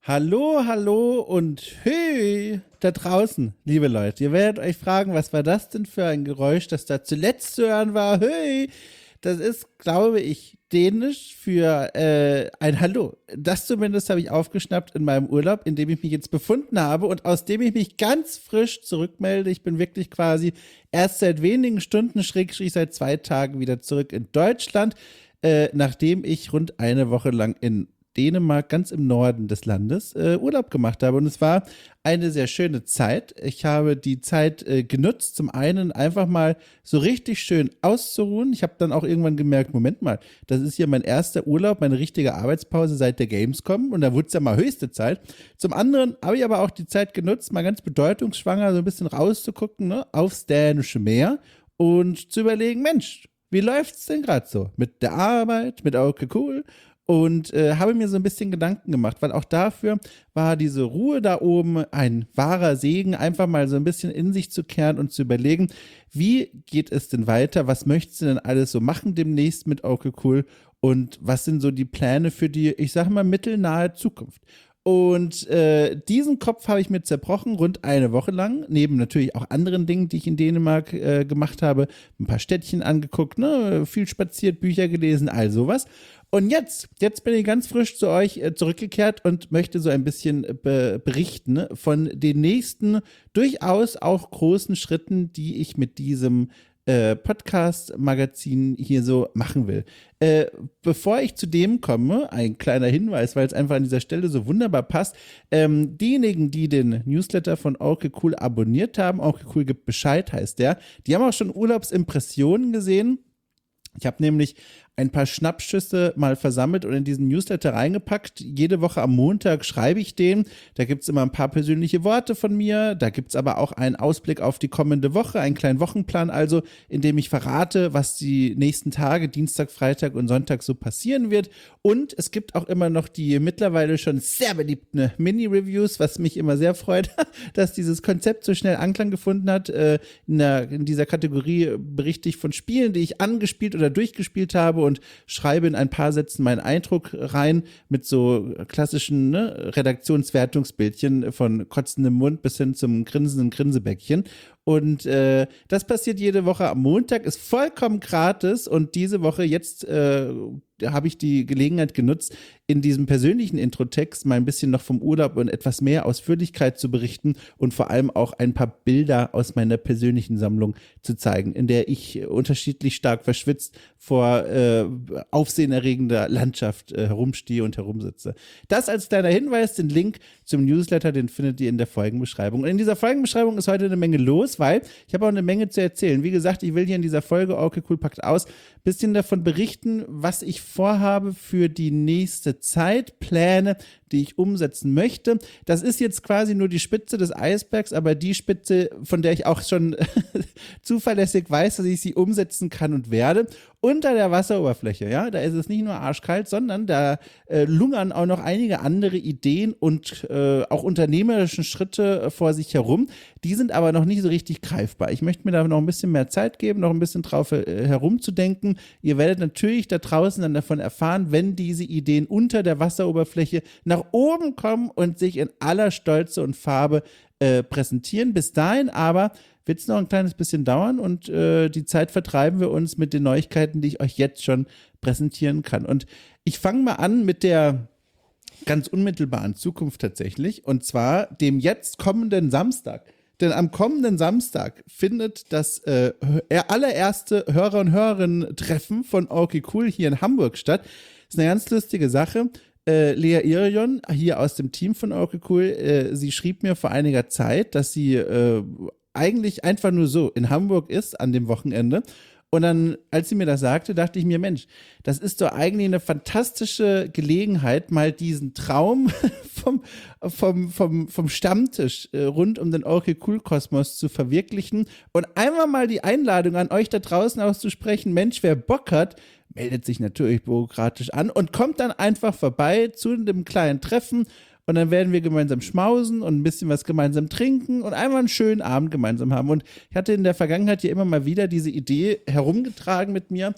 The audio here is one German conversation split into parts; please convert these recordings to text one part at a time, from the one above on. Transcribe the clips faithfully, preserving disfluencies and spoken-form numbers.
Hallo, hallo und hey da draußen, liebe Leute. Ihr werdet euch fragen, was war das denn für ein Geräusch, das da zuletzt zu hören war? Hey, das ist, glaube ich, Dänisch für äh, ein Hallo. Das zumindest habe ich aufgeschnappt in meinem Urlaub, in dem ich mich jetzt befunden habe und aus dem ich mich ganz frisch zurückmelde. Ich bin wirklich quasi erst seit wenigen Stunden, schrägstrich seit zwei Tagen wieder zurück in Deutschland, äh, nachdem ich rund eine Woche lang in Dänemark, ganz im Norden des Landes, äh, Urlaub gemacht habe. Und es war eine sehr schöne Zeit. Ich habe die Zeit äh, genutzt, zum einen einfach mal so richtig schön auszuruhen. Ich habe dann auch irgendwann gemerkt, Moment mal, das ist hier mein erster Urlaub, meine richtige Arbeitspause seit der Gamescom und da wurde es ja mal höchste Zeit. Zum anderen habe ich aber auch die Zeit genutzt, mal ganz bedeutungsschwanger so ein bisschen rauszugucken, ne, aufs dänische Meer und zu überlegen, Mensch, wie läuft's denn gerade so? Mit der Arbeit, mit okay cool. Und äh, habe mir so ein bisschen Gedanken gemacht, weil auch dafür war diese Ruhe da oben ein wahrer Segen, einfach mal so ein bisschen in sich zu kehren und zu überlegen, wie geht es denn weiter, was möchtest du denn alles so machen demnächst mit okay cool und was sind so die Pläne für die, ich sage mal, mittelnahe Zukunft. Und äh, diesen Kopf habe ich mir zerbrochen, rund eine Woche lang, neben natürlich auch anderen Dingen, die ich in Dänemark äh, gemacht habe, ein paar Städtchen angeguckt, ne, viel spaziert, Bücher gelesen, all sowas. Und jetzt, jetzt bin ich ganz frisch zu euch äh, zurückgekehrt und möchte so ein bisschen be- berichten, ne, von den nächsten durchaus auch großen Schritten, die ich mit diesem äh, Podcast-Magazin hier so machen will. Äh, bevor ich zu dem komme, ein kleiner Hinweis, weil es einfach an dieser Stelle so wunderbar passt. Ähm, diejenigen, die den Newsletter von okay cool abonniert haben, okay cool gibt Bescheid, heißt der, die haben auch schon Urlaubsimpressionen gesehen. Ich habe nämlich ein paar Schnappschüsse mal versammelt und in diesen Newsletter reingepackt. Jede Woche am Montag schreibe ich den. Da gibt es immer ein paar persönliche Worte von mir. Da gibt es aber auch einen Ausblick auf die kommende Woche, einen kleinen Wochenplan also, in dem ich verrate, was die nächsten Tage, Dienstag, Freitag und Sonntag so passieren wird. Und es gibt auch immer noch die mittlerweile schon sehr beliebten Mini-Reviews, was mich immer sehr freut, dass dieses Konzept so schnell Anklang gefunden hat. In, der, in dieser Kategorie berichte ich von Spielen, die ich angespielt oder durchgespielt habe und schreibe in ein paar Sätzen meinen Eindruck rein mit so klassischen, ne, Redaktionswertungsbildchen von kotzendem Mund bis hin zum grinsenden Grinsebäckchen. Und äh, das passiert jede Woche am Montag, ist vollkommen gratis und diese Woche jetzt äh, habe ich die Gelegenheit genutzt, in diesem persönlichen Introtext mal ein bisschen noch vom Urlaub und etwas mehr Ausführlichkeit zu berichten und vor allem auch ein paar Bilder aus meiner persönlichen Sammlung zu zeigen, in der ich unterschiedlich stark verschwitzt vor äh, aufsehenerregender Landschaft äh, herumstehe und herumsitze. Das als kleiner Hinweis, den Link zum Newsletter, den findet ihr in der Folgenbeschreibung. Und in dieser Folgenbeschreibung ist heute eine Menge los, weil ich habe auch eine Menge zu erzählen. Wie gesagt, ich will hier in dieser Folge okay cool packt aus ein bisschen davon berichten, was ich vorhabe für die nächste Zeit, Pläne, die ich umsetzen möchte. Das ist jetzt quasi nur die Spitze des Eisbergs, aber die Spitze, von der ich auch schon zuverlässig weiß, dass ich sie umsetzen kann und werde. Unter der Wasseroberfläche, ja, da ist es nicht nur arschkalt, sondern da äh, lungern auch noch einige andere Ideen und äh, auch unternehmerischen Schritte vor sich herum. Die sind aber noch nicht so richtig greifbar. Ich möchte mir da noch ein bisschen mehr Zeit geben, noch ein bisschen drauf äh, herumzudenken. Ihr werdet natürlich da draußen dann davon erfahren, wenn diese Ideen unter der Wasseroberfläche nach oben kommen und sich in aller Stolze und Farbe äh, präsentieren. Bis dahin aber wird es noch ein kleines bisschen dauern und äh, die Zeit vertreiben wir uns mit den Neuigkeiten, die ich euch jetzt schon präsentieren kann. Und ich fange mal an mit der ganz unmittelbaren Zukunft tatsächlich und zwar dem jetzt kommenden Samstag. Denn am kommenden Samstag findet das äh, allererste Hörer- und Hörerinnen-Treffen von okay cool hier in Hamburg statt. Das ist eine ganz lustige Sache. Äh, Lea Irion, hier aus dem Team von okay cool, äh, sie schrieb mir vor einiger Zeit, dass sie äh, eigentlich einfach nur so in Hamburg ist an dem Wochenende. Und dann, als sie mir das sagte, dachte ich mir, Mensch, das ist doch eigentlich eine fantastische Gelegenheit, mal diesen Traum vom, vom, vom, vom Stammtisch äh, rund um den okay cool Kosmos zu verwirklichen und einmal mal die Einladung an euch da draußen auszusprechen, Mensch, wer Bock hat, meldet sich natürlich bürokratisch an und kommt dann einfach vorbei zu einem kleinen Treffen. Und dann werden wir gemeinsam schmausen und ein bisschen was gemeinsam trinken und einmal einen schönen Abend gemeinsam haben. Und ich hatte in der Vergangenheit ja immer mal wieder diese Idee herumgetragen mit mir,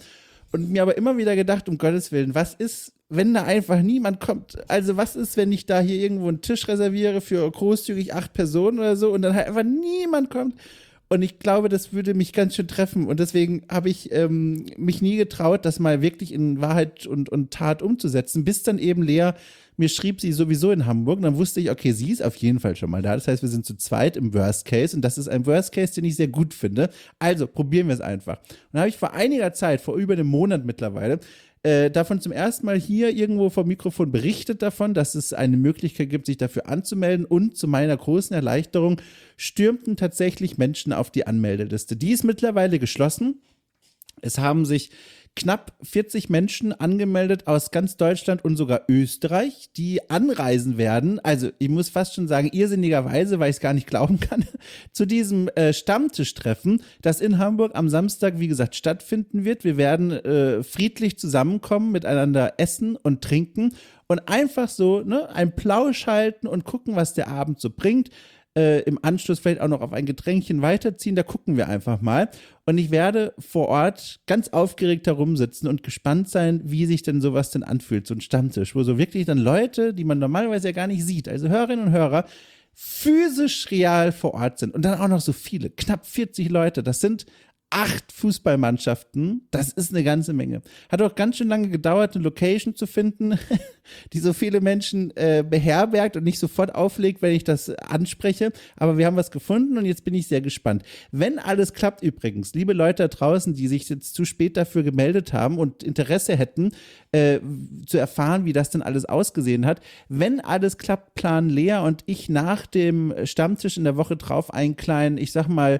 und mir aber immer wieder gedacht, um Gottes Willen, was ist, wenn da einfach niemand kommt? Also was ist, wenn ich da hier irgendwo einen Tisch reserviere für großzügig acht Personen oder so und dann halt einfach niemand kommt? Und ich glaube, das würde mich ganz schön treffen. Und deswegen habe ich ähm, mich nie getraut, das mal wirklich in Wahrheit und, und Tat umzusetzen, bis dann eben Lea mir schrieb, sie sowieso in Hamburg. Und dann wusste ich, okay, sie ist auf jeden Fall schon mal da. Das heißt, wir sind zu zweit im Worst Case. Und das ist ein Worst Case, den ich sehr gut finde. Also probieren wir es einfach. Und dann habe ich vor einiger Zeit, vor über einem Monat mittlerweile, Äh, davon zum ersten Mal hier irgendwo vom Mikrofon berichtet davon, dass es eine Möglichkeit gibt, sich dafür anzumelden, und zu meiner großen Erleichterung stürmten tatsächlich Menschen auf die Anmeldeliste. Die ist mittlerweile geschlossen. Es haben sich knapp vierzig Menschen angemeldet aus ganz Deutschland und sogar Österreich, die anreisen werden, also ich muss fast schon sagen, irrsinnigerweise, weil ich es gar nicht glauben kann, zu diesem äh, Stammtischtreffen, das in Hamburg am Samstag, wie gesagt, stattfinden wird. Wir werden äh, friedlich zusammenkommen, miteinander essen und trinken und einfach so ne, ein Plausch halten und gucken, was der Abend so bringt. Äh, im Anschluss vielleicht auch noch auf ein Getränkchen weiterziehen, da gucken wir einfach mal. Und ich werde vor Ort ganz aufgeregt herumsitzen und gespannt sein, wie sich denn sowas denn anfühlt, so ein Stammtisch, wo so wirklich dann Leute, die man normalerweise ja gar nicht sieht, also Hörerinnen und Hörer, physisch real vor Ort sind. Und dann auch noch so viele, knapp vierzig Leute, das sind acht Fußballmannschaften, das ist eine ganze Menge. Hat auch ganz schön lange gedauert, eine Location zu finden, die so viele Menschen äh, beherbergt und nicht sofort auflegt, wenn ich das anspreche. Aber wir haben was gefunden und jetzt bin ich sehr gespannt. Wenn alles klappt übrigens, liebe Leute da draußen, die sich jetzt zu spät dafür gemeldet haben und Interesse hätten, äh, zu erfahren, wie das denn alles ausgesehen hat, wenn alles klappt, planen Lea und ich nach dem Stammtisch in der Woche drauf einen kleinen, ich sag mal,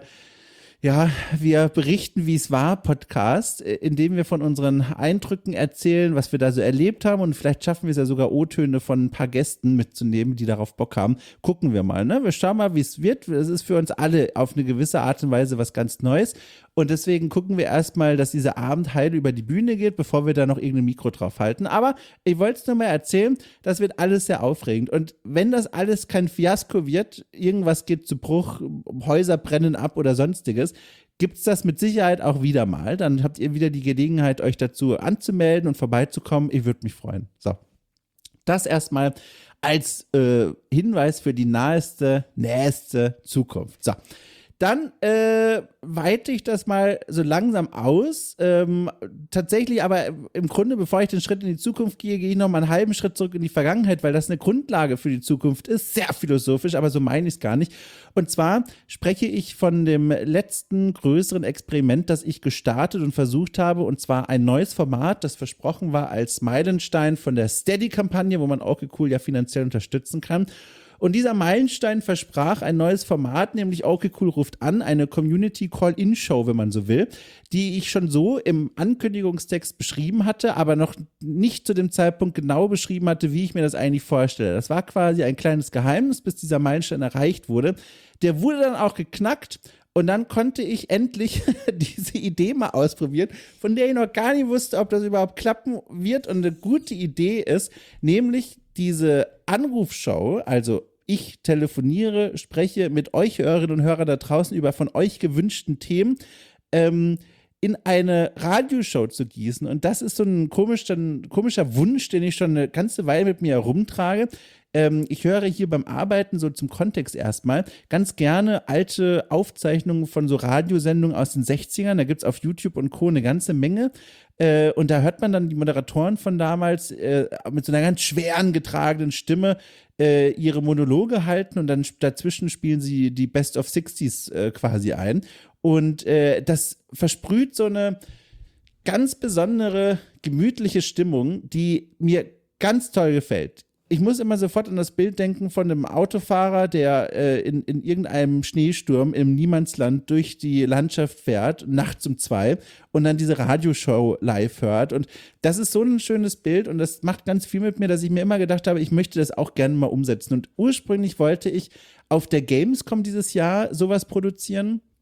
ja, wir berichten, wie es war, Podcast, in dem wir von unseren Eindrücken erzählen, was wir da so erlebt haben, und vielleicht schaffen wir es ja sogar O-Töne von ein paar Gästen mitzunehmen, die darauf Bock haben. Gucken wir mal, ne? Wir schauen mal, wie es wird. Es ist für uns alle auf eine gewisse Art und Weise was ganz Neues, und deswegen gucken wir erstmal, dass dieser Abend heil über die Bühne geht, bevor wir da noch irgendein Mikro drauf halten. Aber ich wollte es nur mal erzählen, das wird alles sehr aufregend, und wenn das alles kein Fiasko wird, irgendwas geht zu Bruch, Häuser brennen ab oder sonstiges, gibt es das mit Sicherheit auch wieder mal. Dann habt ihr wieder die Gelegenheit, euch dazu anzumelden und vorbeizukommen. Ich würde mich freuen. So, das erstmal als äh, Hinweis für die naheste, nächste Zukunft. So, dann äh, weite ich das mal so langsam aus. Ähm, tatsächlich aber im Grunde, bevor ich den Schritt in die Zukunft gehe, gehe ich noch mal einen halben Schritt zurück in die Vergangenheit, weil das eine Grundlage für die Zukunft ist. Sehr philosophisch, aber so meine ich es gar nicht. Und zwar spreche ich von dem letzten größeren Experiment, das ich gestartet und versucht habe, und zwar ein neues Format, das versprochen war als Meilenstein von der Steady-Kampagne, wo man okay cool ja finanziell unterstützen kann. Und dieser Meilenstein versprach ein neues Format, nämlich okay cool ruft an, eine Community-Call-In-Show, wenn man so will, die ich schon so im Ankündigungstext beschrieben hatte, aber noch nicht zu dem Zeitpunkt genau beschrieben hatte, wie ich mir das eigentlich vorstelle. Das war quasi ein kleines Geheimnis, bis dieser Meilenstein erreicht wurde. Der wurde dann auch geknackt. Und dann konnte ich endlich diese Idee mal ausprobieren, von der ich noch gar nicht wusste, ob das überhaupt klappen wird. Und eine gute Idee ist, nämlich diese Anrufshow, also ich telefoniere, spreche mit euch Hörerinnen und Hörern da draußen über von euch gewünschten Themen, ähm, in eine Radioshow zu gießen. Und das ist so ein komischer, komischer Wunsch, den ich schon eine ganze Weile mit mir herumtrage. Ähm, ich höre hier beim Arbeiten, so zum Kontext erstmal, ganz gerne alte Aufzeichnungen von so Radiosendungen aus den sechzigern. Da gibt es auf YouTube und Co. eine ganze Menge. Äh, und da hört man dann die Moderatoren von damals äh, mit so einer ganz schweren, getragenen Stimme äh, ihre Monologe halten, und dann dazwischen spielen sie die Best of Sixties äh, quasi ein. Und äh, das versprüht so eine ganz besondere, gemütliche Stimmung, die mir ganz toll gefällt. Ich muss immer sofort an das Bild denken von einem Autofahrer, der äh, in, in irgendeinem Schneesturm im Niemandsland durch die Landschaft fährt, nachts um zwei, und dann diese Radioshow live hört. Und das ist so ein schönes Bild, und das macht ganz viel mit mir, dass ich mir immer gedacht habe, ich möchte das auch gerne mal umsetzen. Und ursprünglich wollte ich auf der Gamescom dieses Jahr sowas produzieren.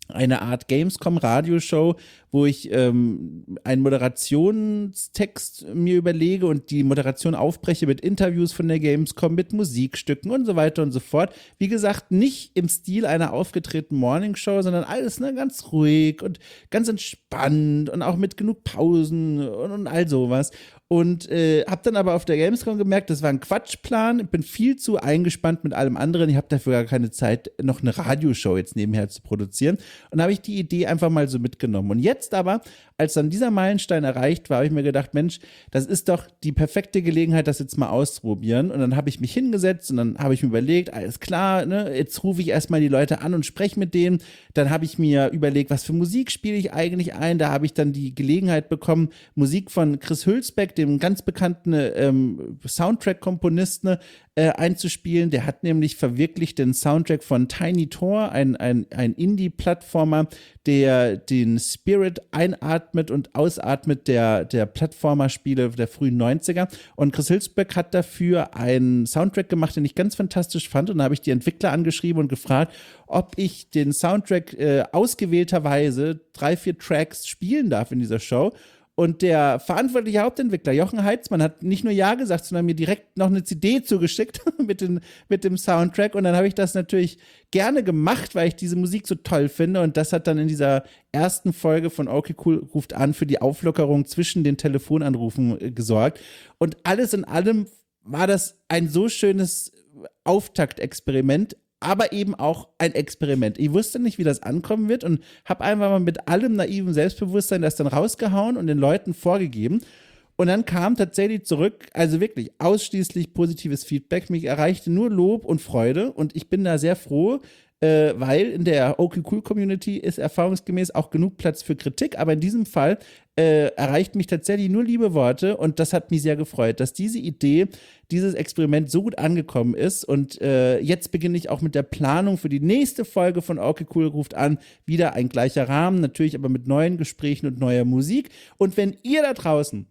eine Art Gamescom-Radioshow, wo ich ähm, einen Moderationstext mir überlege und die Moderation aufbreche mit Interviews von der Gamescom, mit Musikstücken und so weiter und so fort. Wie gesagt, nicht im Stil einer aufgetretenen Morningshow, sondern alles ne, ganz ruhig und ganz entspannt und auch mit genug Pausen und, und all sowas. Und äh, habe dann aber auf der Gamescom gemerkt, das war ein Quatschplan. Ich bin viel zu eingespannt mit allem anderen. Ich habe dafür gar keine Zeit, noch eine Radioshow jetzt nebenher zu produzieren. Und da habe ich die Idee einfach mal so mitgenommen. Und jetzt aber, als dann dieser Meilenstein erreicht war, habe ich mir gedacht, Mensch, das ist doch die perfekte Gelegenheit, das jetzt mal auszuprobieren. Und dann habe ich mich hingesetzt und dann habe ich mir überlegt, alles klar, ne, jetzt rufe ich erstmal die Leute an und spreche mit denen. Dann habe ich mir überlegt, was für Musik spiele ich eigentlich ein. Da habe ich dann die Gelegenheit bekommen, Musik von Chris Hülsbeck, dem ganz bekannten ähm, Soundtrack-Komponisten, äh, einzuspielen. Der hat nämlich verwirklicht den Soundtrack von Tiny Tor, ein, ein, ein Indie-Plattformer, der den Spirit einatmet und ausatmet der, der Plattformer-Spiele der frühen neunziger. Und Chris Hülsbeck hat dafür einen Soundtrack gemacht, den ich ganz fantastisch fand. Und da habe ich die Entwickler angeschrieben und gefragt, ob ich den Soundtrack äh, ausgewählterweise drei, vier Tracks spielen darf in dieser Show. Und der verantwortliche Hauptentwickler, Jochen Heitzmann, hat nicht nur Ja gesagt, sondern mir direkt noch eine C D zugeschickt mit, den, mit dem Soundtrack. Und dann habe ich das natürlich gerne gemacht, weil ich diese Musik so toll finde. Und das hat dann in dieser ersten Folge von Okay Cool ruft an für die Auflockerung zwischen den Telefonanrufen äh, gesorgt. Und alles in allem war das ein so schönes Auftaktexperiment, aber eben auch ein Experiment. Ich wusste nicht, wie das ankommen wird und habe einfach mal mit allem naiven Selbstbewusstsein das dann rausgehauen und den Leuten vorgegeben. Und dann kam tatsächlich zurück, also wirklich ausschließlich positives Feedback. Mich erreichte nur Lob und Freude und ich bin da sehr froh, äh, weil in der Okay Cool Community ist erfahrungsgemäß auch genug Platz für Kritik, aber in diesem Fall äh, erreicht mich tatsächlich nur liebe Worte und das hat mich sehr gefreut, dass diese Idee, dieses Experiment so gut angekommen ist und äh, jetzt beginne ich auch mit der Planung für die nächste Folge von Okay Cool ruft an, wieder ein gleicher Rahmen, natürlich aber mit neuen Gesprächen und neuer Musik und wenn ihr da draußen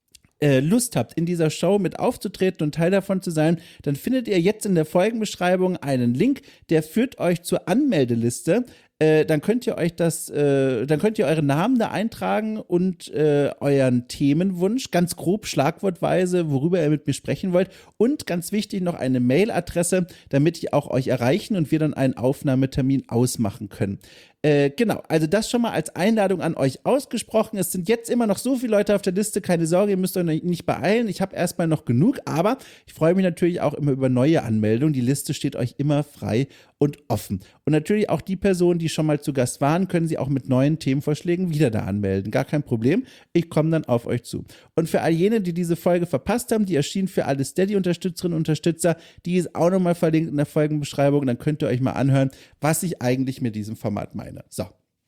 Äh, Lust habt, in dieser Show mit aufzutreten und Teil davon zu sein, dann findet ihr jetzt in der Folgenbeschreibung einen Link, der führt euch zur Anmeldeliste. Äh, dann könnt ihr euch das, äh, dann könnt ihr eure Namen da eintragen und äh, euren Themenwunsch, ganz grob schlagwortweise, worüber ihr mit mir sprechen wollt und ganz wichtig noch eine Mailadresse, damit ich auch euch erreichen und wir dann einen Aufnahmetermin ausmachen können. Äh, genau, also das schon mal als Einladung an euch ausgesprochen. Es sind jetzt immer noch so viele Leute auf der Liste, keine Sorge, ihr müsst euch nicht beeilen. Ich habe erstmal noch genug, aber ich freue mich natürlich auch immer über neue Anmeldungen. Die Liste steht euch immer frei und offen. Und natürlich auch die Personen, die schon mal zu Gast waren, können sie auch mit neuen Themenvorschlägen wieder da anmelden. Gar kein Problem, ich komme dann auf euch zu. Und für all jene, die diese Folge verpasst haben, die erschien für alle Steady-Unterstützerinnen und Unterstützer, die ist auch nochmal verlinkt in der Folgenbeschreibung. Dann könnt ihr euch mal anhören, was ich eigentlich mit diesem Format meine. So,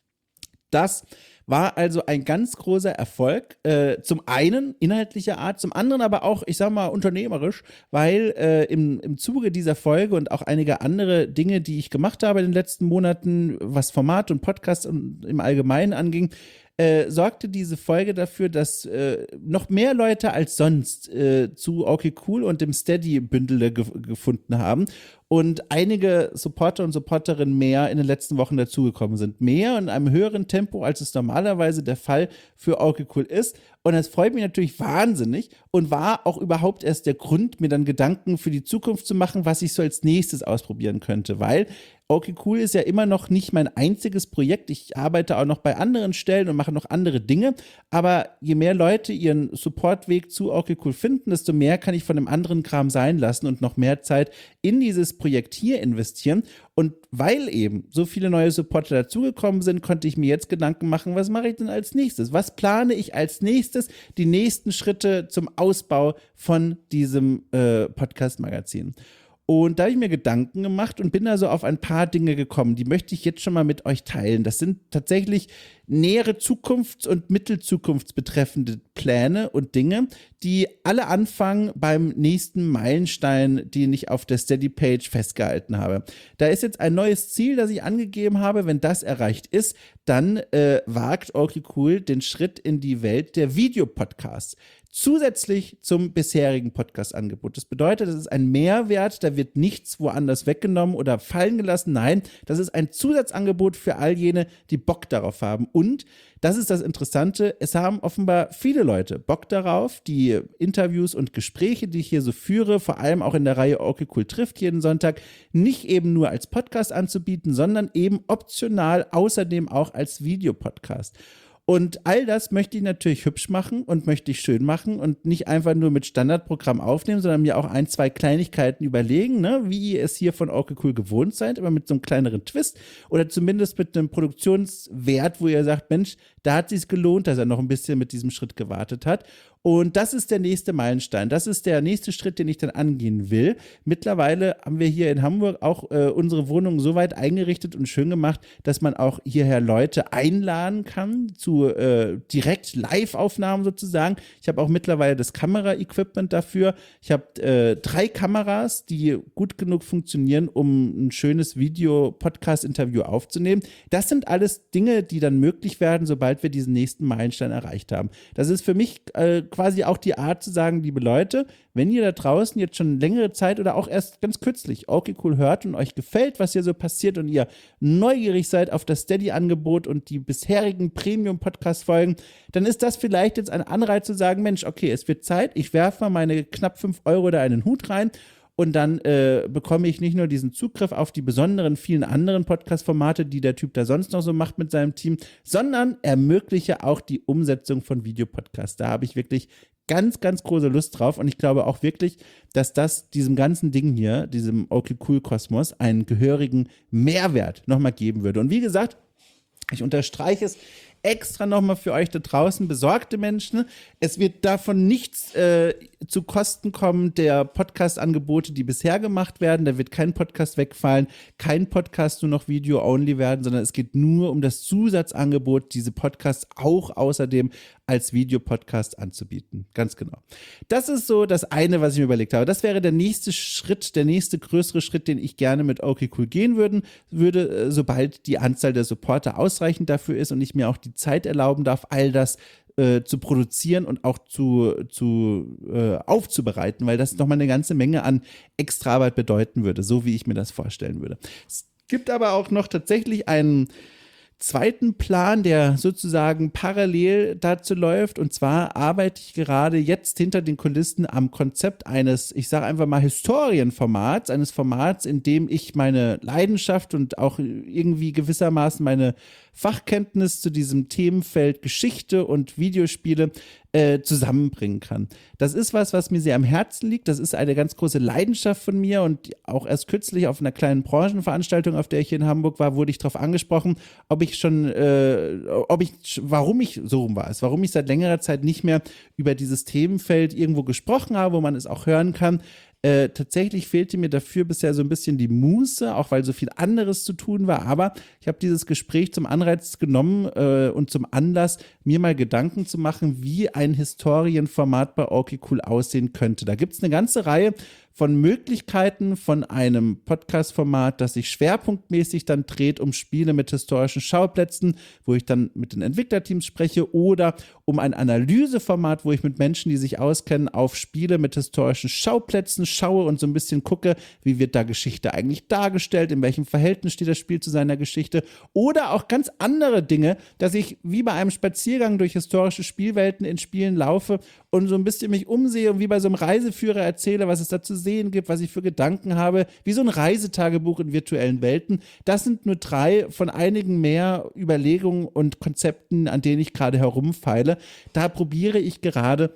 das war also ein ganz großer Erfolg. Äh, zum einen inhaltlicher Art, zum anderen aber auch, ich sag mal, unternehmerisch, weil äh, im, im Zuge dieser Folge und auch einige andere Dinge, die ich gemacht habe in den letzten Monaten, was Format und Podcast und im Allgemeinen anging, Äh, sorgte diese Folge dafür, dass äh, noch mehr Leute als sonst äh, zu Okay Cool und dem Steady-Bündel ge- gefunden haben und einige Supporter und Supporterinnen mehr in den letzten Wochen dazugekommen sind. Mehr und in einem höheren Tempo, als es normalerweise der Fall für Okay Cool ist. Und das freut mich natürlich wahnsinnig und war auch überhaupt erst der Grund, mir dann Gedanken für die Zukunft zu machen, was ich so als nächstes ausprobieren könnte, weil Okay Cool ist ja immer noch nicht mein einziges Projekt. Ich arbeite auch noch bei anderen Stellen und mache noch andere Dinge. Aber je mehr Leute ihren Supportweg zu Okay Cool finden, desto mehr kann ich von dem anderen Kram sein lassen und noch mehr Zeit in dieses Projekt hier investieren. Und weil eben so viele neue Supporter dazugekommen sind, konnte ich mir jetzt Gedanken machen, was mache ich denn als nächstes? Was plane ich als nächstes? Die nächsten Schritte zum Ausbau von diesem äh, Podcast-Magazin. Und da habe ich mir Gedanken gemacht und bin da so auf ein paar Dinge gekommen, die möchte ich jetzt schon mal mit euch teilen. Das sind tatsächlich nähere Zukunfts- und Mittelzukunftsbetreffende Pläne und Dinge, die alle anfangen beim nächsten Meilenstein, den ich auf der Steady-Page festgehalten habe. Da ist jetzt ein neues Ziel, das ich angegeben habe. Wenn das erreicht ist, dann äh, wagt Okay Cool den Schritt in die Welt der Videopodcasts. zusätzlich zum bisherigen Podcast-Angebot. Das bedeutet, das ist ein Mehrwert, da wird nichts woanders weggenommen oder fallen gelassen. Nein, das ist ein Zusatzangebot für all jene, die Bock darauf haben. Und das ist das Interessante, es haben offenbar viele Leute Bock darauf, die Interviews und Gespräche, die ich hier so führe, vor allem auch in der Reihe Okay Cool trifft jeden Sonntag, nicht eben nur als Podcast anzubieten, sondern eben optional außerdem auch als Videopodcast. Und all das möchte ich natürlich hübsch machen und möchte ich schön machen und nicht einfach nur mit Standardprogramm aufnehmen, sondern mir auch ein, zwei Kleinigkeiten überlegen, ne, wie ihr es hier von Okay Cool gewohnt seid, aber mit so einem kleineren Twist oder zumindest mit einem Produktionswert, wo ihr sagt, Mensch, da hat es sich gelohnt, dass er noch ein bisschen mit diesem Schritt gewartet hat. Und das ist der nächste Meilenstein. Das ist der nächste Schritt, den ich dann angehen will. Mittlerweile haben wir hier in Hamburg auch äh, unsere Wohnung so weit eingerichtet und schön gemacht, dass man auch hierher Leute einladen kann zu äh, direkt Live-Aufnahmen sozusagen. Ich habe auch mittlerweile das Kamera-Equipment dafür. Ich habe äh, drei Kameras, die gut genug funktionieren, um ein schönes Video-Podcast-Interview aufzunehmen. Das sind alles Dinge, die dann möglich werden, sobald wir diesen nächsten Meilenstein erreicht haben. Das ist für mich äh, quasi auch die Art zu sagen, liebe Leute, wenn ihr da draußen jetzt schon längere Zeit oder auch erst ganz kürzlich Okay Cool hört und euch gefällt, was hier so passiert und ihr neugierig seid auf das Steady-Angebot und die bisherigen Premium-Podcast-Folgen, dann ist das vielleicht jetzt ein Anreiz zu sagen, Mensch, okay, es wird Zeit, ich werfe mal meine knapp fünf Euro da in den Hut rein. Und dann äh, bekomme ich nicht nur diesen Zugriff auf die besonderen vielen anderen Podcast-Formate, die der Typ da sonst noch so macht mit seinem Team, sondern ermögliche auch die Umsetzung von Videopodcasts. Da habe ich wirklich ganz, ganz große Lust drauf. Und ich glaube auch wirklich, dass das diesem ganzen Ding hier, diesem Okay Cool Kosmos, einen gehörigen Mehrwert nochmal geben würde. Und wie gesagt, ich unterstreiche es extra nochmal für euch da draußen, besorgte Menschen. Es wird davon nichts äh, zu Kosten kommen der Podcast-Angebote, die bisher gemacht werden. Da wird kein Podcast wegfallen, kein Podcast nur noch Video-only werden, sondern es geht nur um das Zusatzangebot, diese Podcasts auch außerdem als Videopodcast anzubieten. Ganz genau. Das ist so das eine, was ich mir überlegt habe. Das wäre der nächste Schritt, der nächste größere Schritt, den ich gerne mit Okay Cool gehen würden, würde, sobald die Anzahl der Supporter ausreichend dafür ist und ich mir auch die Zeit erlauben darf, all das äh, zu produzieren und auch zu, zu äh, aufzubereiten, weil das nochmal eine ganze Menge an Extraarbeit bedeuten würde, so wie ich mir das vorstellen würde. Es gibt aber auch noch tatsächlich einen zweiten Plan, der sozusagen parallel dazu läuft. Und zwar arbeite ich gerade jetzt hinter den Kulissen am Konzept eines, ich sage einfach mal, Historienformats, eines Formats, in dem ich meine Leidenschaft und auch irgendwie gewissermaßen meine Fachkenntnis zu diesem Themenfeld Geschichte und Videospiele äh, zusammenbringen kann. Das ist was, was mir sehr am Herzen liegt. Das ist eine ganz große Leidenschaft von mir und auch erst kürzlich auf einer kleinen Branchenveranstaltung, auf der ich hier in Hamburg war, wurde ich darauf angesprochen, ob ich schon, äh, ob ich, warum ich, so rum war es, warum ich seit längerer Zeit nicht mehr über dieses Themenfeld irgendwo gesprochen habe, wo man es auch hören kann. Äh, tatsächlich fehlte mir dafür bisher so ein bisschen die Muße, auch weil so viel anderes zu tun war. Aber ich habe dieses Gespräch zum Anreiz genommen äh, und zum Anlass, mir mal Gedanken zu machen, wie ein Historienformat bei Okay Cool aussehen könnte. Da gibt es eine ganze Reihe von Möglichkeiten von einem Podcast-Format, das sich schwerpunktmäßig dann dreht um Spiele mit historischen Schauplätzen, wo ich dann mit den Entwicklerteams spreche, oder um ein Analyseformat, wo ich mit Menschen, die sich auskennen, auf Spiele mit historischen Schauplätzen schaue und so ein bisschen gucke, wie wird da Geschichte eigentlich dargestellt, in welchem Verhältnis steht das Spiel zu seiner Geschichte, oder auch ganz andere Dinge, dass ich wie bei einem Spaziergang durch historische Spielwelten in Spielen laufe und so ein bisschen mich umsehe und wie bei so einem Reiseführer erzähle, was es da zu sehen gibt, was ich für Gedanken habe, wie so ein Reisetagebuch in virtuellen Welten. Das sind nur drei von einigen mehr Überlegungen und Konzepten, an denen ich gerade herumfeile. Da probiere ich gerade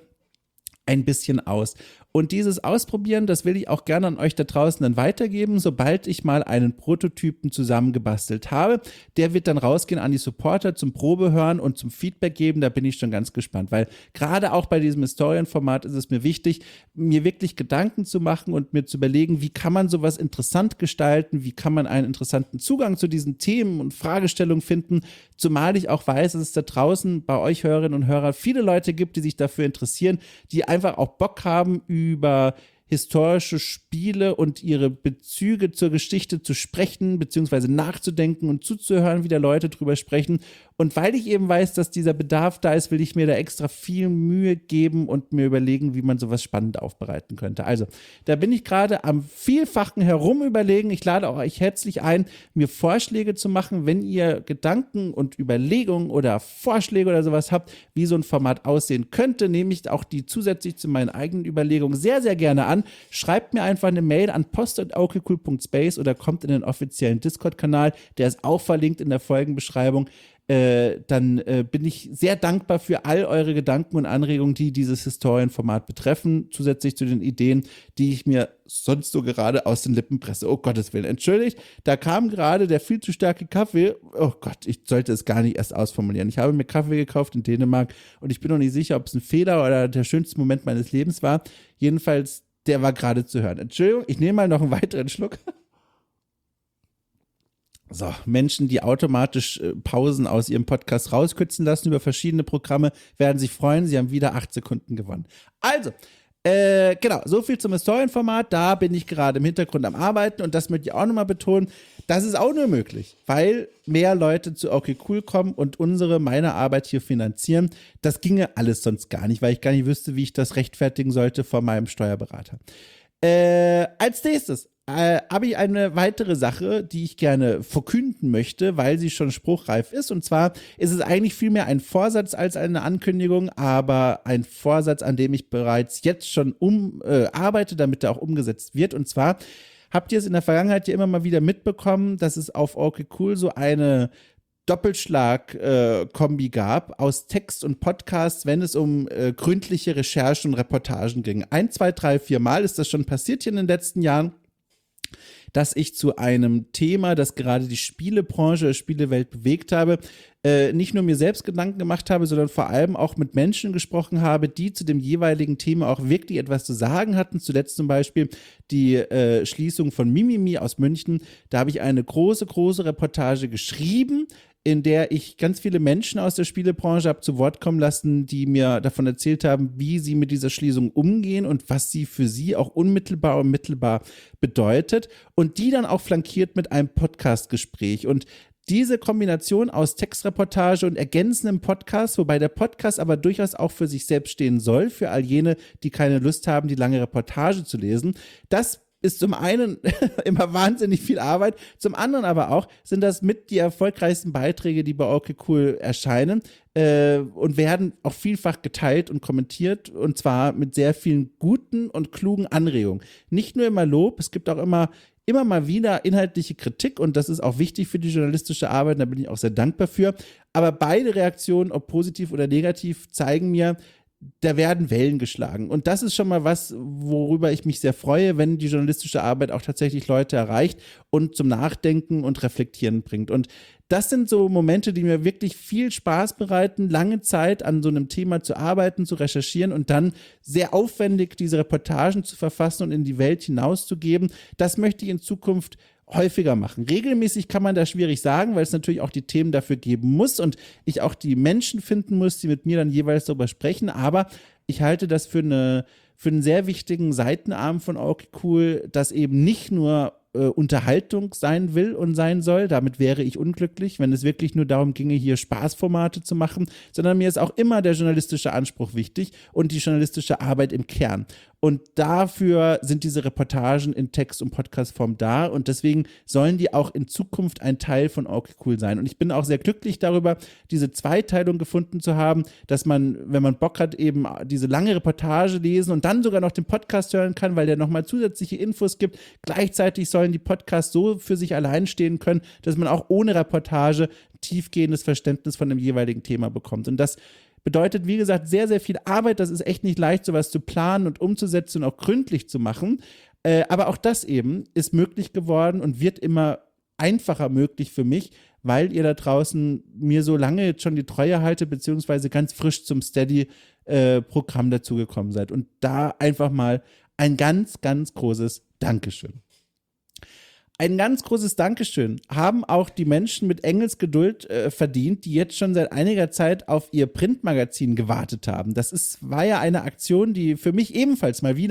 ein bisschen aus. Und dieses Ausprobieren, das will ich auch gerne an euch da draußen dann weitergeben, sobald ich mal einen Prototypen zusammengebastelt habe. Der wird dann rausgehen an die Supporter zum Probehören und zum Feedback geben. Da bin ich schon ganz gespannt, weil gerade auch bei diesem Historienformat ist es mir wichtig, mir wirklich Gedanken zu machen und mir zu überlegen, wie kann man sowas interessant gestalten, wie kann man einen interessanten Zugang zu diesen Themen und Fragestellungen finden, zumal ich auch weiß, dass es da draußen bei euch Hörerinnen und Hörern viele Leute gibt, die sich dafür interessieren, die einfach auch Bock haben, über historische Spiele und ihre Bezüge zur Geschichte zu sprechen, beziehungsweise nachzudenken und zuzuhören, wie da Leute drüber sprechen. Und weil ich eben weiß, dass dieser Bedarf da ist, will ich mir da extra viel Mühe geben und mir überlegen, wie man sowas spannend aufbereiten könnte. Also, da bin ich gerade am vielfachen Herumüberlegen. Ich lade auch euch herzlich ein, mir Vorschläge zu machen, wenn ihr Gedanken und Überlegungen oder Vorschläge oder sowas habt, wie so ein Format aussehen könnte. Nehme ich auch die zusätzlich zu meinen eigenen Überlegungen sehr, sehr gerne an. Schreibt mir einfach eine Mail an post at okecool punkt space oder kommt in den offiziellen Discord-Kanal. Der ist auch verlinkt in der Folgenbeschreibung. Äh, dann äh, bin ich sehr dankbar für all eure Gedanken und Anregungen, die dieses Historienformat betreffen, zusätzlich zu den Ideen, die ich mir sonst so gerade aus den Lippen presse. Oh Gottes Willen, entschuldigt, da kam gerade der viel zu starke Kaffee. Oh Gott, ich sollte es gar nicht erst ausformulieren. Ich habe mir Kaffee gekauft in Dänemark und ich bin noch nicht sicher, ob es ein Fehler oder der schönste Moment meines Lebens war. Jedenfalls, der war gerade zu hören. Entschuldigung, ich nehme mal noch einen weiteren Schluck. So, Menschen, die automatisch äh, Pausen aus ihrem Podcast rauskürzen lassen über verschiedene Programme, werden sich freuen. Sie haben wieder acht Sekunden gewonnen. Also, äh, genau, so viel zum Historienformat. Da bin ich gerade im Hintergrund am Arbeiten und das möchte ich auch nochmal betonen. Das ist auch nur möglich, weil mehr Leute zu Okay Cool kommen und unsere, meine Arbeit hier finanzieren. Das ginge alles sonst gar nicht, weil ich gar nicht wüsste, wie ich das rechtfertigen sollte vor meinem Steuerberater. Äh, als nächstes Äh, habe ich eine weitere Sache, die ich gerne verkünden möchte, weil sie schon spruchreif ist. Und zwar ist es eigentlich viel mehr ein Vorsatz als eine Ankündigung, aber ein Vorsatz, an dem ich bereits jetzt schon um, äh, arbeite, damit er auch umgesetzt wird. Und zwar habt ihr es in der Vergangenheit ja immer mal wieder mitbekommen, dass es auf Okay Cool so eine Doppelschlag-Kombi äh, gab aus Text und Podcast, wenn es um äh, gründliche Recherchen und Reportagen ging. Ein, zwei, drei, vier Mal ist das schon passiert hier in den letzten Jahren, dass ich zu einem Thema, das gerade die Spielebranche, Spielewelt bewegt habe, äh, nicht nur mir selbst Gedanken gemacht habe, sondern vor allem auch mit Menschen gesprochen habe, die zu dem jeweiligen Thema auch wirklich etwas zu sagen hatten. Zuletzt zum Beispiel die äh, Schließung von Mimimi aus München. Da habe ich eine große, große Reportage geschrieben, in der ich ganz viele Menschen aus der Spielebranche habe zu Wort kommen lassen, die mir davon erzählt haben, wie sie mit dieser Schließung umgehen und was sie für sie auch unmittelbar und mittelbar bedeutet. Und die dann auch flankiert mit einem Podcast-Gespräch. Und diese Kombination aus Textreportage und ergänzendem Podcast, wobei der Podcast aber durchaus auch für sich selbst stehen soll, für all jene, die keine Lust haben, die lange Reportage zu lesen, das ist zum einen immer wahnsinnig viel Arbeit, zum anderen aber auch sind das mit die erfolgreichsten Beiträge, die bei Okay Cool erscheinen äh, und werden auch vielfach geteilt und kommentiert und zwar mit sehr vielen guten und klugen Anregungen. Nicht nur immer Lob, es gibt auch immer immer mal wieder inhaltliche Kritik und das ist auch wichtig für die journalistische Arbeit, da bin ich auch sehr dankbar für. Aber beide Reaktionen, ob positiv oder negativ, zeigen mir, da werden Wellen geschlagen. Und das ist schon mal was, worüber ich mich sehr freue, wenn die journalistische Arbeit auch tatsächlich Leute erreicht und zum Nachdenken und Reflektieren bringt. Und das sind so Momente, die mir wirklich viel Spaß bereiten, lange Zeit an so einem Thema zu arbeiten, zu recherchieren und dann sehr aufwendig diese Reportagen zu verfassen und in die Welt hinauszugeben. Das möchte ich in Zukunft häufiger machen. Regelmäßig kann man das schwierig sagen, weil es natürlich auch die Themen dafür geben muss und ich auch die Menschen finden muss, die mit mir dann jeweils darüber sprechen, aber ich halte das für, eine, für einen sehr wichtigen Seitenarm von Okay Cool, dass eben nicht nur äh, Unterhaltung sein will und sein soll, damit wäre ich unglücklich, wenn es wirklich nur darum ginge, hier Spaßformate zu machen, sondern mir ist auch immer der journalistische Anspruch wichtig und die journalistische Arbeit im Kern. Und dafür sind diese Reportagen in Text- und Podcastform da und deswegen sollen die auch in Zukunft ein Teil von Okay Cool sein. Und ich bin auch sehr glücklich darüber, diese Zweiteilung gefunden zu haben, dass man, wenn man Bock hat, eben diese lange Reportage lesen und dann sogar noch den Podcast hören kann, weil der nochmal zusätzliche Infos gibt. Gleichzeitig sollen die Podcasts so für sich allein stehen können, dass man auch ohne Reportage tiefgehendes Verständnis von dem jeweiligen Thema bekommt. Und das bedeutet, wie gesagt, sehr, sehr viel Arbeit. Das ist echt nicht leicht, sowas zu planen und umzusetzen und auch gründlich zu machen. Äh, aber auch das eben ist möglich geworden und wird immer einfacher möglich für mich, weil ihr da draußen mir so lange jetzt schon die Treue haltet, beziehungsweise ganz frisch zum Steady-Programm äh, dazugekommen seid. Und da einfach mal ein ganz, ganz großes Dankeschön. Ein ganz großes Dankeschön haben auch die Menschen mit Engelsgeduld äh, verdient, die jetzt schon seit einiger Zeit auf ihr Printmagazin gewartet haben. Das ist, war ja eine Aktion, die für mich ebenfalls mal wieder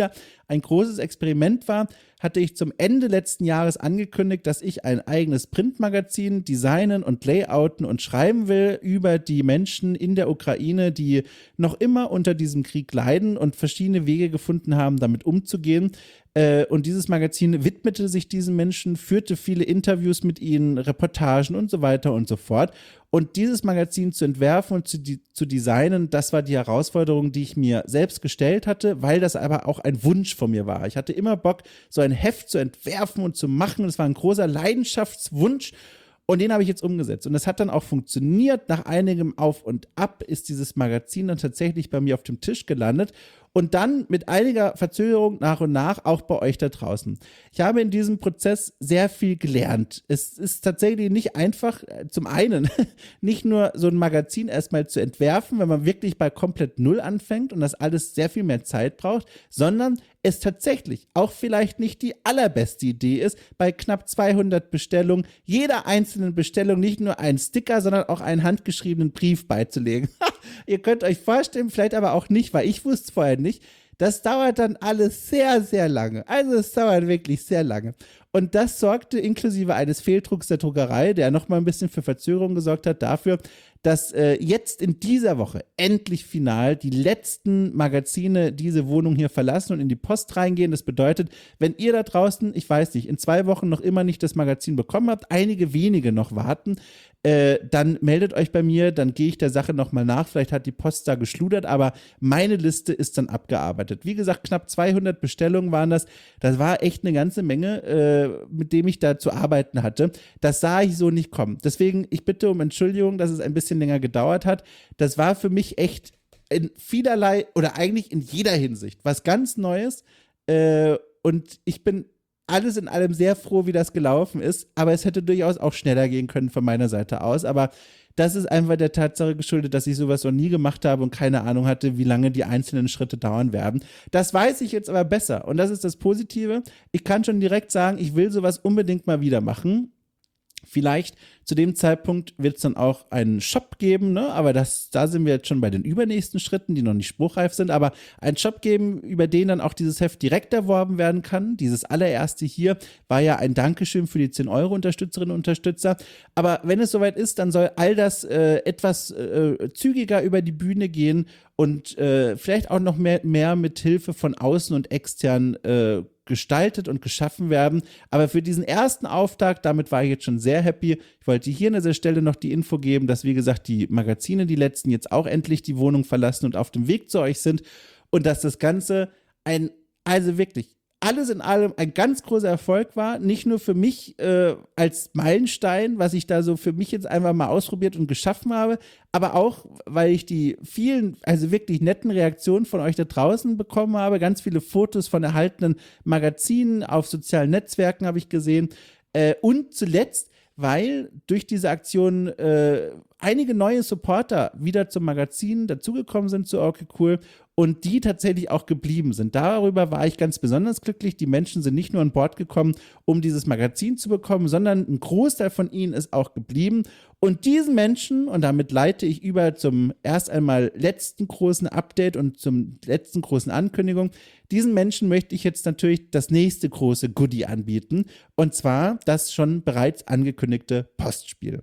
ein großes Experiment war, hatte ich zum Ende letzten Jahres angekündigt, dass ich ein eigenes Printmagazin designen und layouten und schreiben will über die Menschen in der Ukraine, die noch immer unter diesem Krieg leiden und verschiedene Wege gefunden haben, damit umzugehen. Und dieses Magazin widmete sich diesen Menschen, führte viele Interviews mit ihnen, Reportagen und so weiter und so fort. Und dieses Magazin zu entwerfen und zu, zu designen, das war die Herausforderung, die ich mir selbst gestellt hatte, weil das aber auch ein Wunsch von mir war. Ich hatte immer Bock, so ein Heft zu entwerfen und zu machen. Das war ein großer Leidenschaftswunsch. Und den habe ich jetzt umgesetzt. Und das hat dann auch funktioniert. Nach einigem Auf und Ab ist dieses Magazin dann tatsächlich bei mir auf dem Tisch gelandet. Und dann mit einiger Verzögerung nach und nach auch bei euch da draußen. Ich habe in diesem Prozess sehr viel gelernt. Es ist tatsächlich nicht einfach, zum einen, nicht nur so ein Magazin erstmal zu entwerfen, wenn man wirklich bei komplett Null anfängt und das alles sehr viel mehr Zeit braucht, sondern es tatsächlich auch vielleicht nicht die allerbeste Idee ist, bei knapp zweihundert Bestellungen jeder einzelnen Bestellung nicht nur einen Sticker, sondern auch einen handgeschriebenen Brief beizulegen. Ihr könnt euch vorstellen, vielleicht aber auch nicht, weil ich wusste es vorher nicht, das dauert dann alles sehr, sehr lange. Also es dauert wirklich sehr lange. Und das sorgte inklusive eines Fehldrucks der Druckerei, der nochmal ein bisschen für Verzögerung gesorgt hat, dafür, dass äh, jetzt in dieser Woche endlich final die letzten Magazine diese Wohnung hier verlassen und in die Post reingehen. Das bedeutet, wenn ihr da draußen, ich weiß nicht, in zwei Wochen noch immer nicht das Magazin bekommen habt, einige wenige noch warten, äh, dann meldet euch bei mir, dann gehe ich der Sache nochmal nach. Vielleicht hat die Post da geschludert, aber meine Liste ist dann abgearbeitet. Wie gesagt, knapp zweihundert Bestellungen waren das. Das war echt eine ganze Menge, äh, mit dem ich da zu arbeiten hatte. Das sah ich so nicht kommen. Deswegen, ich bitte um Entschuldigung, dass es ein bisschen länger gedauert hat. Das war für mich echt in vielerlei oder eigentlich in jeder Hinsicht was ganz Neues. Äh, und ich bin alles in allem sehr froh, wie das gelaufen ist. Aber es hätte durchaus auch schneller gehen können von meiner Seite aus. Aber das ist einfach der Tatsache geschuldet, dass ich sowas noch nie gemacht habe und keine Ahnung hatte, wie lange die einzelnen Schritte dauern werden. Das weiß ich jetzt aber besser. Und das ist das Positive. Ich kann schon direkt sagen, ich will sowas unbedingt mal wieder machen. Vielleicht zu dem Zeitpunkt wird es dann auch einen Shop geben, ne? Aber das, da sind wir jetzt schon bei den übernächsten Schritten, die noch nicht spruchreif sind, aber einen Shop geben, über den dann auch dieses Heft direkt erworben werden kann. Dieses allererste hier war ja ein Dankeschön für die zehn Euro Unterstützerinnen und Unterstützer. Aber wenn es soweit ist, dann soll all das äh, etwas äh, zügiger über die Bühne gehen und äh, vielleicht auch noch mehr, mehr mit Hilfe von außen und extern äh, gestaltet und geschaffen werden. Aber für diesen ersten Auftakt, damit war ich jetzt schon sehr happy. Ich wollte hier an dieser Stelle noch die Info geben, dass, wie gesagt, die Magazine, die letzten, jetzt auch endlich die Wohnung verlassen und auf dem Weg zu euch sind und dass das Ganze ein, also wirklich, alles in allem ein ganz großer Erfolg war, nicht nur für mich äh, als Meilenstein, was ich da so für mich jetzt einfach mal ausprobiert und geschaffen habe, aber auch, weil ich die vielen, also wirklich netten Reaktionen von euch da draußen bekommen habe, ganz viele Fotos von erhaltenen Magazinen auf sozialen Netzwerken habe ich gesehen äh, und zuletzt, weil durch diese Aktion äh, einige neue Supporter wieder zum Magazin dazugekommen sind zu Okay Cool und die tatsächlich auch geblieben sind. Darüber war ich ganz besonders glücklich. Die Menschen sind nicht nur an Bord gekommen, um dieses Magazin zu bekommen, sondern ein Großteil von ihnen ist auch geblieben. Und diesen Menschen, und damit leite ich über zum erst einmal letzten großen Update und zum letzten großen Ankündigung, diesen Menschen möchte ich jetzt natürlich das nächste große Goodie anbieten. Und zwar das schon bereits angekündigte Postspiel.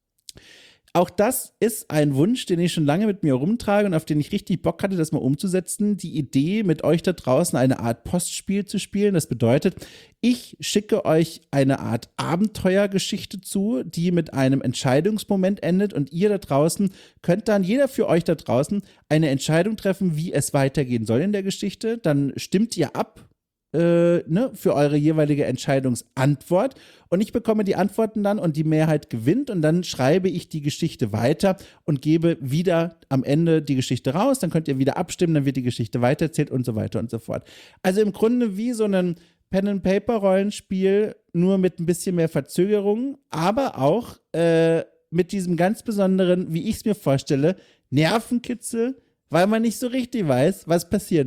Auch das ist ein Wunsch, den ich schon lange mit mir rumtrage und auf den ich richtig Bock hatte, das mal umzusetzen. Die Idee, mit euch da draußen eine Art Postspiel zu spielen. Das bedeutet, ich schicke euch eine Art Abenteuergeschichte zu, die mit einem Entscheidungsmoment endet und ihr da draußen könnt dann, jeder für euch da draußen, eine Entscheidung treffen, wie es weitergehen soll in der Geschichte. Dann stimmt ihr ab. Äh, ne, für eure jeweilige Entscheidungsantwort und ich bekomme die Antworten dann und die Mehrheit gewinnt und dann schreibe ich die Geschichte weiter und gebe wieder am Ende die Geschichte raus, dann könnt ihr wieder abstimmen, dann wird die Geschichte weitererzählt und so weiter und so fort. Also im Grunde wie so ein Pen-and-Paper-Rollenspiel, nur mit ein bisschen mehr Verzögerung, aber auch äh, mit diesem ganz besonderen, wie ich es mir vorstelle, Nervenkitzel, weil man nicht so richtig weiß, was passieren wird.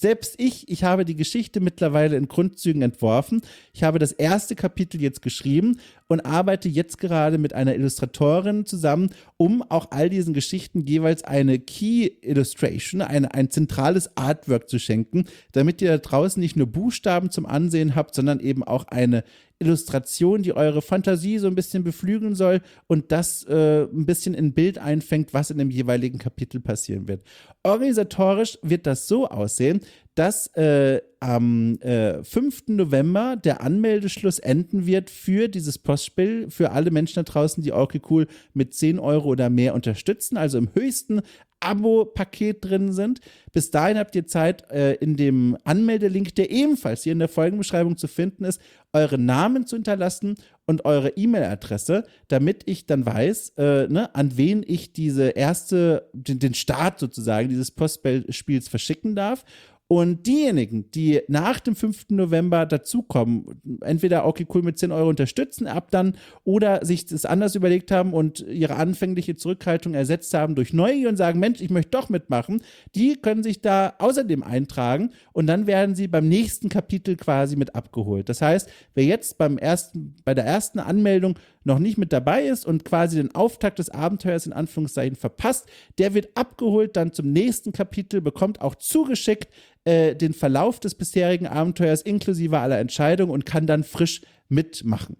selbst ich, ich habe die Geschichte mittlerweile in Grundzügen entworfen. Ich habe das erste Kapitel jetzt geschrieben und arbeite jetzt gerade mit einer Illustratorin zusammen, um auch all diesen Geschichten jeweils eine Key Illustration, eine, ein zentrales Artwork zu schenken, damit ihr da draußen nicht nur Buchstaben zum Ansehen habt, sondern eben auch eine Illustration, die eure Fantasie so ein bisschen beflügeln soll und das äh, ein bisschen in Bild einfängt, was in dem jeweiligen Kapitel passieren wird. Organisatorisch wird das so aussehen, dass äh, am äh, fünften November der Anmeldeschluss enden wird für dieses Postspiel, für alle Menschen da draußen, die okay cool mit zehn Euro oder mehr unterstützen, also im höchsten Abo-Paket drin sind. Bis dahin habt ihr Zeit, äh, in dem Anmeldelink, der ebenfalls hier in der Folgenbeschreibung zu finden ist, eure Namen zu hinterlassen und eure E-Mail-Adresse, damit ich dann weiß, äh, ne, an wen ich diese erste, den, den Start sozusagen dieses Postspiels verschicken darf. Und diejenigen, die nach dem fünften November dazukommen, entweder okay cool mit zehn Euro unterstützen ab dann oder sich das anders überlegt haben und ihre anfängliche Zurückhaltung ersetzt haben durch Neugier und sagen, Mensch, ich möchte doch mitmachen, die können sich da außerdem eintragen und dann werden sie beim nächsten Kapitel quasi mit abgeholt. Das heißt, wer jetzt beim ersten, bei der ersten Anmeldung noch nicht mit dabei ist und quasi den Auftakt des Abenteuers in Anführungszeichen verpasst, der wird abgeholt dann zum nächsten Kapitel, bekommt auch zugeschickt äh, den Verlauf des bisherigen Abenteuers inklusive aller Entscheidungen und kann dann frisch mitmachen.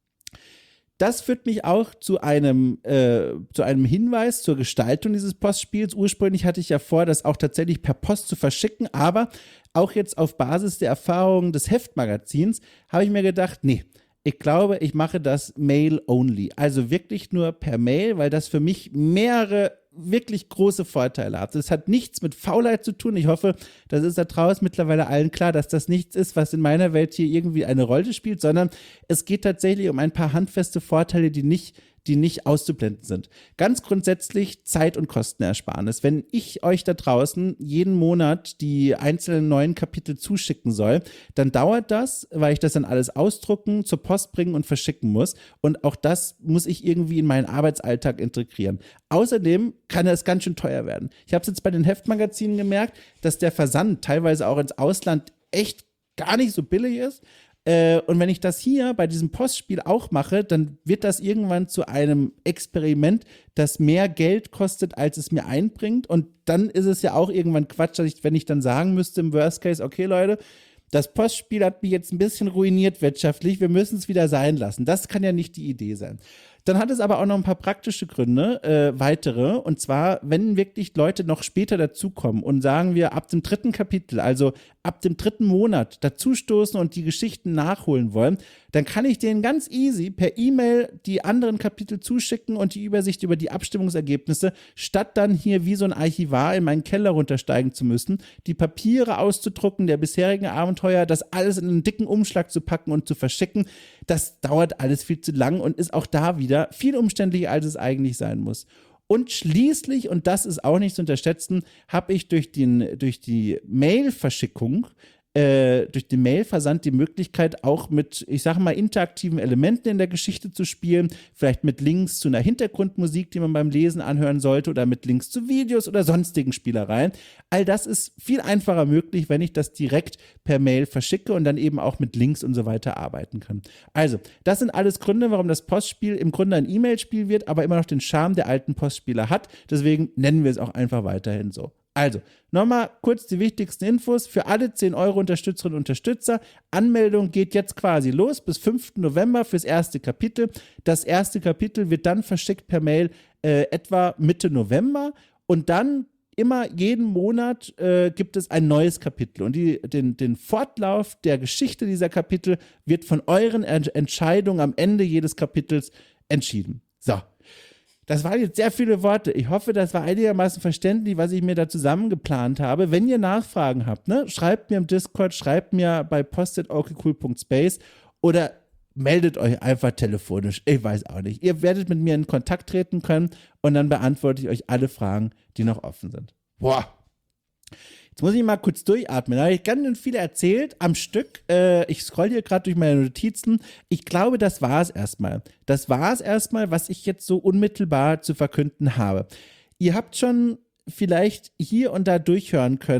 Das führt mich auch zu einem, äh, zu einem Hinweis zur Gestaltung dieses Postspiels. Ursprünglich hatte ich ja vor, das auch tatsächlich per Post zu verschicken, aber auch jetzt auf Basis der Erfahrungen des Heftmagazins habe ich mir gedacht, nee, ich glaube, ich mache das Mail-only, also wirklich nur per Mail, weil das für mich mehrere wirklich große Vorteile hat. Das hat nichts mit Faulheit zu tun. Ich hoffe, das ist da draußen mittlerweile allen klar, dass das nichts ist, was in meiner Welt hier irgendwie eine Rolle spielt, sondern es geht tatsächlich um ein paar handfeste Vorteile, die nicht die nicht auszublenden sind. Ganz grundsätzlich Zeit- und Kostenersparnis. Wenn ich euch da draußen jeden Monat die einzelnen neuen Kapitel zuschicken soll, dann dauert das, weil ich das dann alles ausdrucken, zur Post bringen und verschicken muss. Und auch das muss ich irgendwie in meinen Arbeitsalltag integrieren. Außerdem kann es ganz schön teuer werden. Ich habe es jetzt bei den Heftmagazinen gemerkt, dass der Versand teilweise auch ins Ausland echt gar nicht so billig ist. Und wenn ich das hier bei diesem Postspiel auch mache, dann wird das irgendwann zu einem Experiment, das mehr Geld kostet, als es mir einbringt. Und dann ist es ja auch irgendwann Quatsch, dass ich, wenn ich dann sagen müsste im Worst Case, okay Leute, das Postspiel hat mich jetzt ein bisschen ruiniert wirtschaftlich, wir müssen es wieder sein lassen. Das kann ja nicht die Idee sein. Dann hat es aber auch noch ein paar praktische Gründe, äh, weitere. Und zwar, wenn wirklich Leute noch später dazukommen und sagen wir ab dem dritten Kapitel, also ab dem dritten Monat dazustoßen und die Geschichten nachholen wollen, dann kann ich denen ganz easy per E-Mail die anderen Kapitel zuschicken und die Übersicht über die Abstimmungsergebnisse, statt dann hier wie so ein Archivar in meinen Keller runtersteigen zu müssen, die Papiere auszudrucken der bisherigen Abenteuer, das alles in einen dicken Umschlag zu packen und zu verschicken. Das dauert alles viel zu lang und ist auch da wieder viel umständlicher, als es eigentlich sein muss. Und schließlich, und das ist auch nicht zu unterschätzen, habe ich durch, den, durch die Mail-Verschickung, äh, durch den Mailversand die Möglichkeit, auch mit, ich sage mal, interaktiven Elementen in der Geschichte zu spielen, vielleicht mit Links zu einer Hintergrundmusik, die man beim Lesen anhören sollte, oder mit Links zu Videos oder sonstigen Spielereien. All das ist viel einfacher möglich, wenn ich das direkt per Mail verschicke und dann eben auch mit Links und so weiter arbeiten kann. Also, das sind alles Gründe, warum das Postspiel im Grunde ein E-Mail-Spiel wird, aber immer noch den Charme der alten Postspiele hat. Deswegen nennen wir es auch einfach weiterhin so. Also, nochmal kurz die wichtigsten Infos für alle zehn Euro Unterstützerinnen und Unterstützer. Anmeldung geht jetzt quasi los bis fünften November fürs erste Kapitel. Das erste Kapitel wird dann verschickt per Mail äh, etwa Mitte November und dann immer jeden Monat äh, gibt es ein neues Kapitel und die, den, den Fortlauf der Geschichte dieser Kapitel wird von euren Ent- Entscheidungen am Ende jedes Kapitels entschieden. So. Das waren jetzt sehr viele Worte. Ich hoffe, das war einigermaßen verständlich, was ich mir da zusammengeplant habe. Wenn ihr Nachfragen habt, ne, schreibt mir im Discord, schreibt mir bei post at okcool punkt space oder meldet euch einfach telefonisch. Ich weiß auch nicht. Ihr werdet mit mir in Kontakt treten können und dann beantworte ich euch alle Fragen, die noch offen sind. Boah. Jetzt muss ich mal kurz durchatmen. Da habe ich ganz viel erzählt am Stück. Äh, ich scroll hier gerade durch meine Notizen. Ich glaube, das war es erstmal. Das war es erstmal, was ich jetzt so unmittelbar zu verkünden habe. Ihr habt schon vielleicht hier und da durchhören können.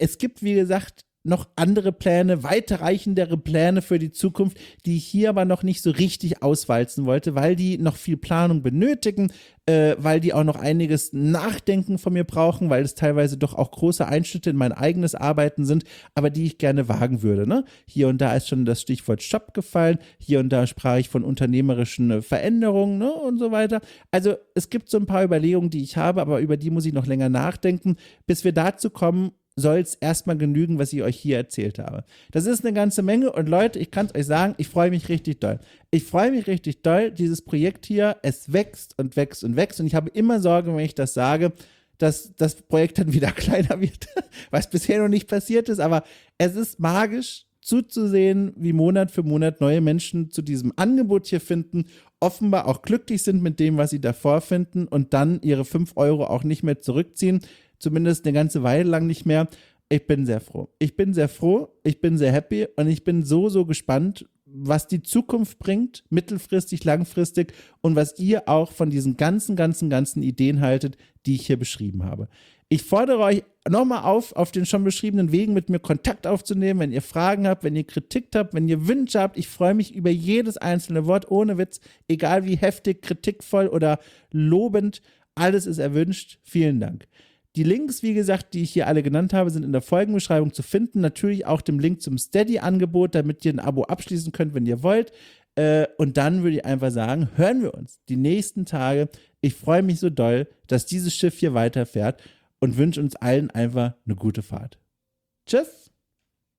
es gibt, wie gesagt, noch andere Pläne, weiterreichendere Pläne für die Zukunft, die ich hier aber noch nicht so richtig auswalzen wollte, weil die noch viel Planung benötigen, äh, weil die auch noch einiges Nachdenken von mir brauchen, weil es teilweise doch auch große Einschnitte in mein eigenes Arbeiten sind, aber die ich gerne wagen würde. Ne? Hier und da ist schon das Stichwort Shop gefallen, hier und da sprach ich von unternehmerischen Veränderungen, ne? Und so weiter. Also es gibt so ein paar Überlegungen, die ich habe, aber über die muss ich noch länger nachdenken, bis wir dazu kommen, soll es erstmal genügen, was ich euch hier erzählt habe. Das ist eine ganze Menge und Leute, ich kann es euch sagen, ich freue mich richtig doll. Ich freue mich richtig doll, dieses Projekt hier, es wächst und wächst und wächst und ich habe immer Sorge, wenn ich das sage, dass das Projekt dann wieder kleiner wird, was bisher noch nicht passiert ist, aber es ist magisch zuzusehen, wie Monat für Monat neue Menschen zu diesem Angebot hier finden, offenbar auch glücklich sind mit dem, was sie davor finden und dann ihre fünf Euro auch nicht mehr zurückziehen, zumindest eine ganze Weile lang nicht mehr. Ich bin sehr froh. Ich bin sehr froh, ich bin sehr happy und ich bin so, so gespannt, was die Zukunft bringt, mittelfristig, langfristig und was ihr auch von diesen ganzen, ganzen, ganzen Ideen haltet, die ich hier beschrieben habe. Ich fordere euch nochmal auf, auf den schon beschriebenen Wegen mit mir Kontakt aufzunehmen, wenn ihr Fragen habt, wenn ihr Kritik habt, wenn ihr Wünsche habt. Ich freue mich über jedes einzelne Wort, ohne Witz, egal wie heftig, kritikvoll oder lobend, alles ist erwünscht. Vielen Dank. Die Links, wie gesagt, die ich hier alle genannt habe, sind in der Folgenbeschreibung zu finden. Natürlich auch dem Link zum Steady-Angebot, damit ihr ein Abo abschließen könnt, wenn ihr wollt. Äh, und dann würde ich einfach sagen, hören wir uns die nächsten Tage. Ich freue mich so doll, dass dieses Schiff hier weiterfährt und wünsche uns allen einfach eine gute Fahrt. Tschüss!